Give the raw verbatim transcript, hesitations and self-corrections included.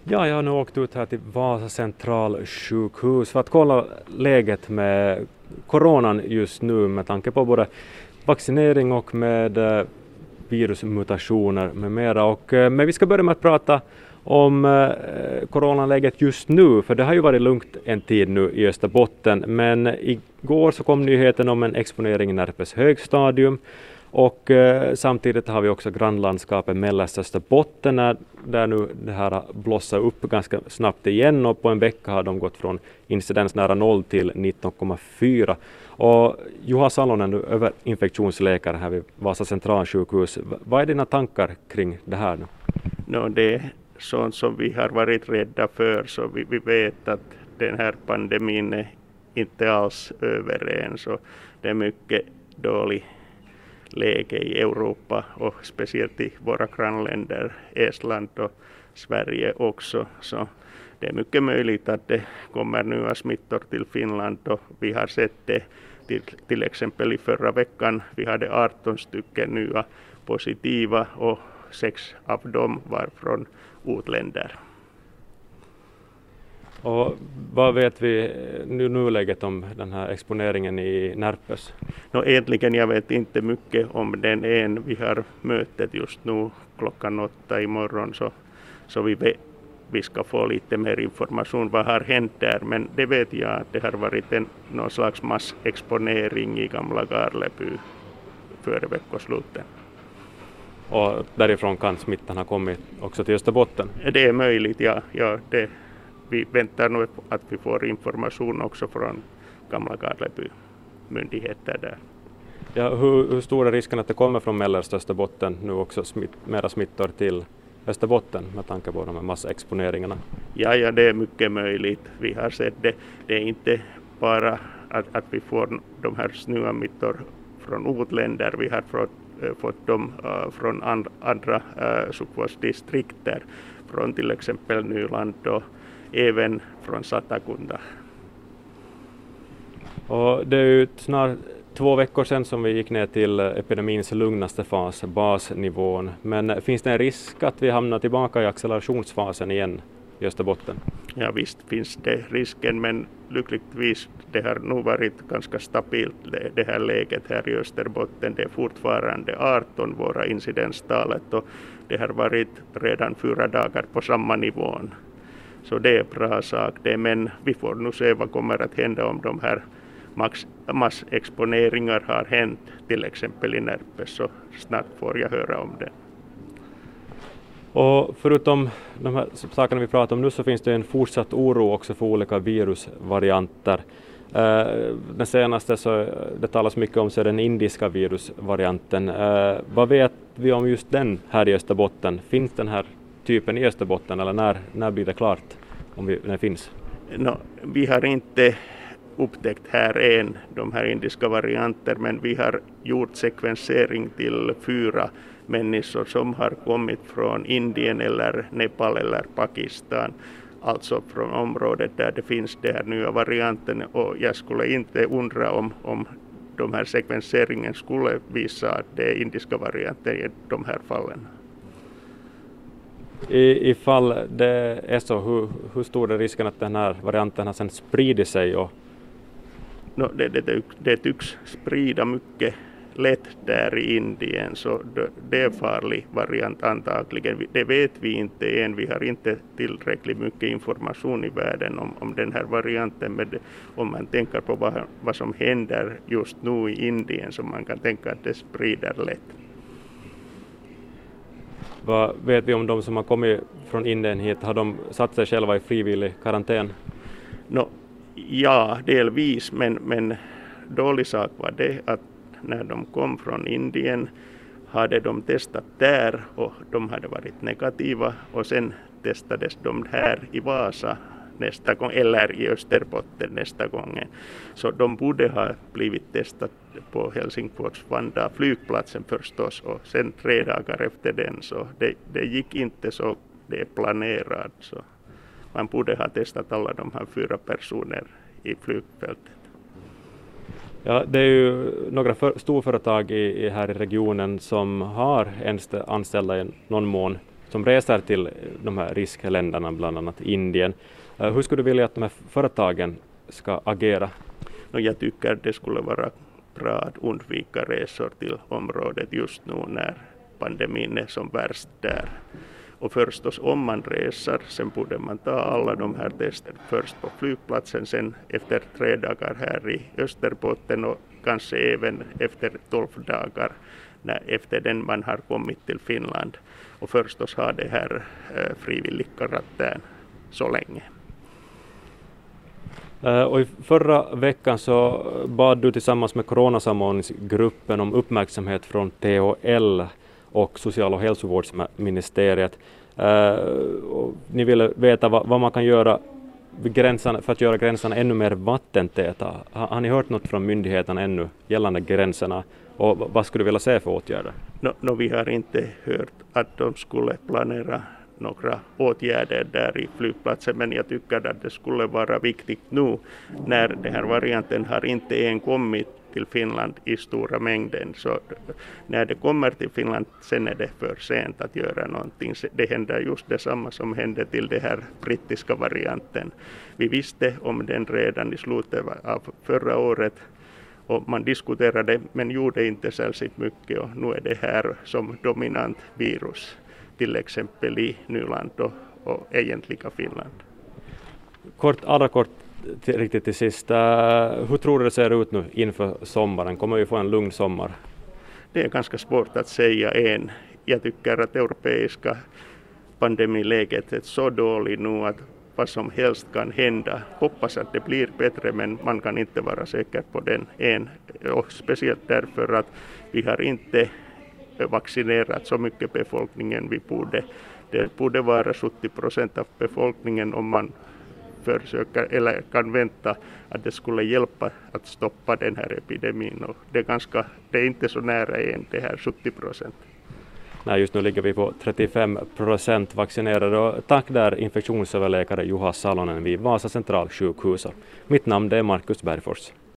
Ja, jag har nu åkt ut här till Vasa centralsjukhus för att kolla läget med coronan just nu med tanke på både vaccinering och med eh, virusmutationer med mera. Och, eh, men vi ska börja med att prata om eh, coronaläget just nu, för det har ju varit lugnt en tid nu i Österbotten, men igår så kom nyheten om en exponering i Närpes högstadium. Och eh, samtidigt har vi också grannlandskapet mellersta Österbotten där, där nu det här har blossat upp ganska snabbt igen, och på en vecka har de gått från incidens nära noll till nitton komma fyra. Och Juha Salonen, överinfektionsläkare här vid Vasa centralsjukhus, vad är dina tankar kring det här nu? No, det är sånt som vi har varit rädda för, så vi, vi vet att den här pandemin är inte alls över än, så det är mycket dåligt läge i Europa och speciellt i våra grannländer, Estland och Sverige också. Så det är mycket möjligt att det kommer nya smittor till Finland, och vi har sett det till, till exempel i förra veckan. Vi hade arton stycken nya positiva och sex av dem var från utländer. Och vad vet vi nu nuläget om den här exponeringen i Närpes? No, egentligen jag vet inte mycket om den än. Vi har mötet just nu klockan åtta imorgon, så, så vi, vet, vi ska få lite mer information vad har hänt där. Men det vet jag att det har varit en, någon slags massexponering i Gamla Garleby före veckoslutet. Och därifrån kan smittan ha kommit också till Österbotten? Det är möjligt, ja. ja det, vi väntar nu att vi får information också från Gamla Garleby myndigheter där. Ja, hur, hur stor är risken att det kommer från mellersta Österbotten nu också smitt, mera smittor till Österbotten med tanke på de här massexponeringarna? Ja, ja, det är mycket möjligt. Vi har sett det. Det är inte bara att, att vi får de här nya smittor från utländer. Vi har fått, äh, fått dem äh, från and, andra äh, sjukvårdsdistrikter, från till exempel Nyland och även från Satakunda. Och det är ju snart två veckor sedan som vi gick ner till epidemins lugnaste fas, basnivån. Men finns det en risk att vi hamnar tillbaka i accelerationsfasen igen i Österbotten? Ja, visst finns det risken, men lyckligtvis det har nog varit ganska stabilt det här läget här i Österbotten. Det är fortfarande arton våra incidenstalet, och det har varit redan fyra dagar på samma nivån. Så det är bra sak det, men vi får nu se vad kommer att hända om de här massexponeringar har hänt, till exempel i Närpes, så snart får jag höra om det. Och förutom de här sakerna vi pratar om nu, så finns det en fortsatt oro också för olika virusvarianter. Den senaste, så det talas mycket om, så är den indiska virusvarianten. Vad vet vi om just den här i Österbotten? Finns den här typen i Österbotten, eller när, när blir det klart om vi, den finns? No, vi har inte upptäckt här än de här indiska varianter, men vi har gjort sekvensering till fyra människor som har kommit från Indien eller Nepal eller Pakistan, alltså från området där det finns de här nya varianten, och jag skulle inte undra om, om de här sekvenseringen skulle visa att det är indiska varianter i de här fallen. I, ifall det är så, hur, hur stor är risken att den här varianten har sen sprider sig? Och no, det, det, det tycks sprida mycket lätt där i Indien, så det, det är farlig variant antagligen. Det vet vi inte än, vi har inte tillräckligt mycket information i världen om, om den här varianten, men det, om man tänker på vad, vad som händer just nu i Indien, så man kan tänka att det sprider lätt. Vad vet vi om de som har kommit från Indien hit? Har de satt sig själva i frivillig karantän? No, ja, delvis, men, men dålig sak var det att när de kom från Indien hade de testat där, och de hade varit negativa, och sen testades de här i Vasa nästa gång, eller i Österbotten nästa gång. Så de borde ha blivit testat på Helsingfors-Vanda flygplatsen förstås, och sen tre dagar efter den, så det, det gick inte så det är planerat. Så man borde ha testat alla de här fyra personer i flygfältet. Ja, det är ju några för, storföretag i, i här i regionen som har anställda i någon mån som reser till de här riskländerna, bland annat Indien. Hur skulle du vilja att de här företagen ska agera? Jag tycker det skulle vara bra att undvika resor till området just nu när pandemin är som värst där. Och förstås om man reser, sen borde man ta alla de här tester först på flygplatsen, sen efter tre dagar här i Österbotten och kanske även efter tolv dagar när efter den man har kommit till Finland. Och förstås ha det här eh, frivillig karantän så länge. Och i förra veckan så bad du tillsammans med coronasamordningsgruppen om uppmärksamhet från T H L och social- och hälsovårdsministeriet. Och ni ville veta vad, vad man kan göra vid gränserna, för att göra gränserna ännu mer vattentäta. Har, har ni hört något från myndigheterna ännu gällande gränserna och vad skulle du vilja se för åtgärder? No, no, vi har inte hört att de skulle planera några åtgärder där i flygplatsen, men jag tycker att det skulle vara viktigt nu när den här varianten har inte än kommit till Finland i stora mängden. Så när det kommer till Finland sen är det för sent att göra någonting. Det händer just detsamma som hände till den här brittiska varianten. Vi visste om den redan i slutet av förra året och man diskuterade men gjorde inte särskilt mycket och nu är det här som dominant virus. Till exempel i Nyland och, och egentliga Finland. Kort, allra kort till, riktigt till sist. Uh, hur tror du det ser ut nu inför sommaren? Kommer vi få en lugn sommar? Det är ganska svårt att säga än. Jag tycker att europeiska pandemiläget är så dåligt nu att vad som helst kan hända. Hoppas att det blir bättre men man kan inte vara säker på den än. Och speciellt därför att vi har inte vaccinerat så mycket befolkningen vi borde. Det borde vara sjuttio procent av befolkningen om man försöker eller kan vänta att det skulle hjälpa att stoppa den här epidemin. Och det, är ganska, det är inte så nära än det här sjuttio procent. Nej, just nu ligger vi på trettiofem procent vaccinerade. Och tack där infektionsöverläkare Juha Salonen vid Vasa centralsjukhus. Mitt namn är Markus Bergfors.